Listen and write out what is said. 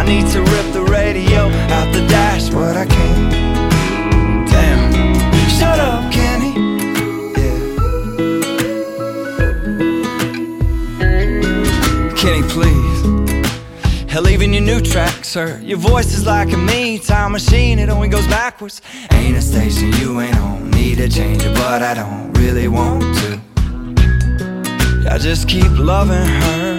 need to rip the radio out the dash, but I can't. Damn. Shut up, Kenny. Yeah. Kenny, please. Hell, even your new track, sir, your voice is like a me time machine, it only goes backwards. Ain't a station you ain't on, need to change it, but I don't really want to. I just keep loving her.